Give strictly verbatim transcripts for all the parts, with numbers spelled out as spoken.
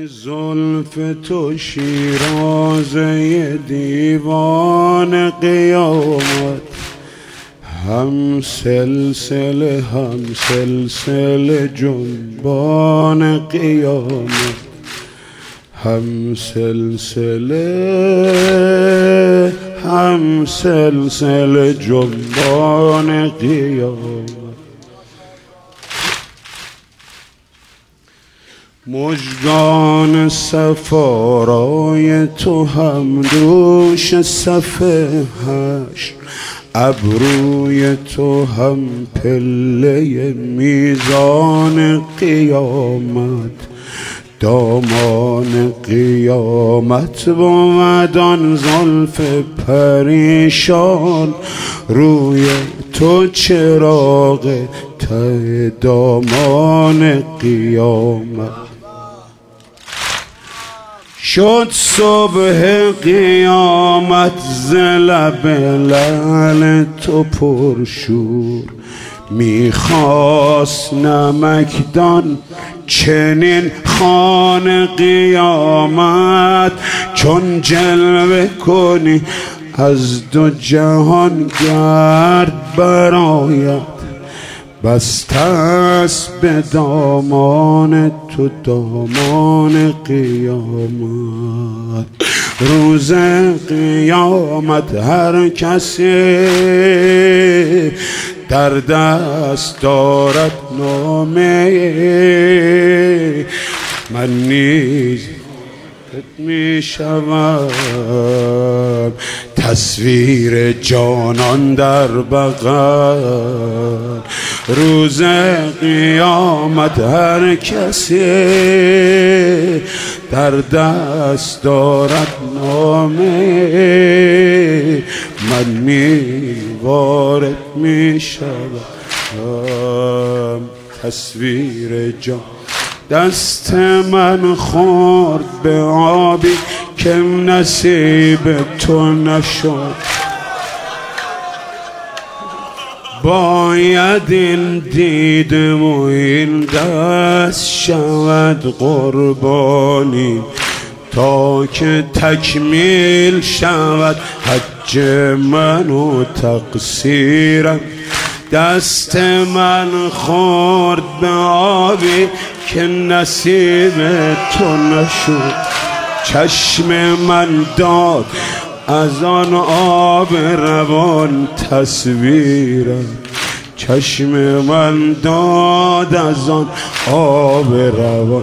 زلف تو شیرازه دیوان قیامت، هم سلسله هم سلسله جنبان قیامت، هم سلسله هم سلسله جنبان قیامت. مژگان صفارای تو هم دوش صفحه هشت، ابروی تو هم پله میزان قیامت، دامان قیامت بود آن زلف پریشان، روی تو چراغ ته دامان قیامت. شد صبح قیامت ز لب لعل تو پرشور، میخواست نمکدان چنین خوان قیامت، چون جلوه کنی از دو جهان گرد برآید، بسته است به دامان تو دامان قیامت. روز قیامت هر کسی در دست دارد نامه، من نیز می شوم تصویر جانان در بغل. روز قیامت هر کسی در دست دارد نامه، من می وارد می شوم تصویر جان. دست من خورد به آبی که نصیب تو نشد، باید این دیده و این دست شود قربانی، تا که تکمیل شود حج من و تقصیرم. دست من خورد به آبی که نصیب تو نشد، چشم من داد از آن آب روان تصویرم، چشم من داد از آن آب روان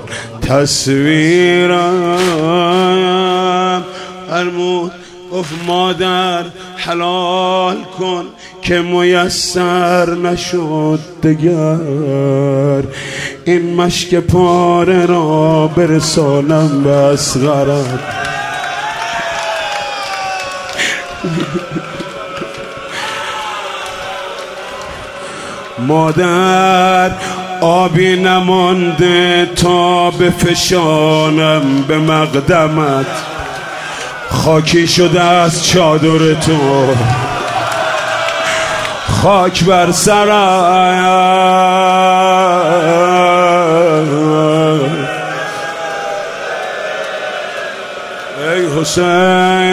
تصویرم. فرمود گفت مادر حلال کن که میسر نشد دگر، این مشک پاره را برسانم به اصغرم. مادر آبی نمانده تا بفشانم به مقدمت، خاکی شده از چادر تو خاک بر سرم. ای حسین